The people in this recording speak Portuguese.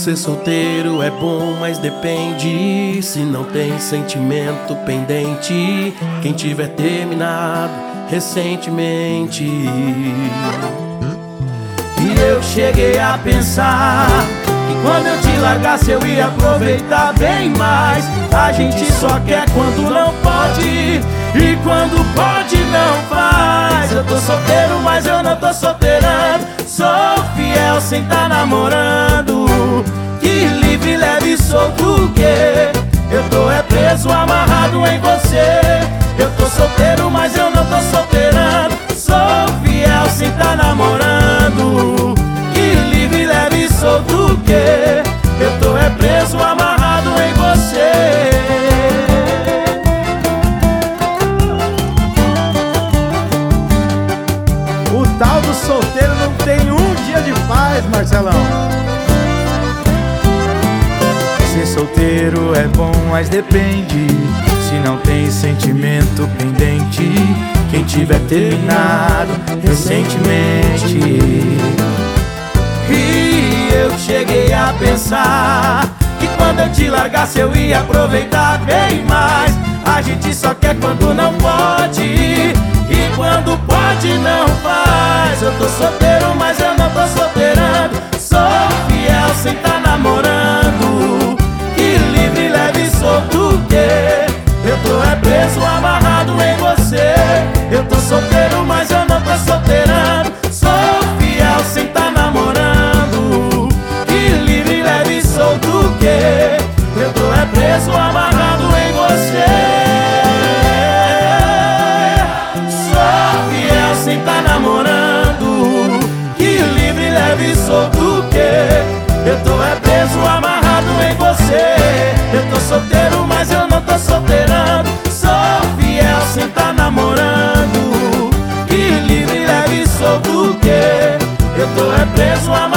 Ser solteiro é bom, mas depende. Se não tem sentimento pendente, quem tiver terminado recentemente. E eu cheguei a pensar que quando eu te largasse eu ia aproveitar bem mais. A gente só quer quando não pode, e quando pode não faz. Eu tô solteiro, mas eu não tô solteirando. Sou fiel sem tá namorando. Que livre, leve e solto que eu tô é preso, amarrado em você. Eu tô solteiro, mas eu não tô solteirando. Sou fiel sem tá namorando. Que livre, leve e solto que eu tô é preso, amarrado em você. O tal do solteiro não tem um dia de paz, Marcelão. Ser solteiro é bom, mas depende. Se não tem sentimento pendente, quem tiver terminado recentemente. E eu cheguei a pensar que quando eu te largasse eu ia aproveitar bem mais. A gente só quer quando não pode, e quando pode não faz. Eu tô solteiro, mas eu não tô solteirando. Sou fiel sem tá namorando. Que livre, leve e solto que eu tô é preso, amarrado em você. Eu tô solteiro, mas eu não tô solteirando. Sou fiel sem tá namorando. Que livre, leve e solto que eu tô é preso, amarrado em você. Sou fiel sem tá namorando. Que livre, leve e solto que eu tô é preso, amarrado em você. Eu tô solteiro, mas eu não tô solteirando. Sou fiel sem tá namorando. Que livre, leve e solto que eu tô é preso, amarrado.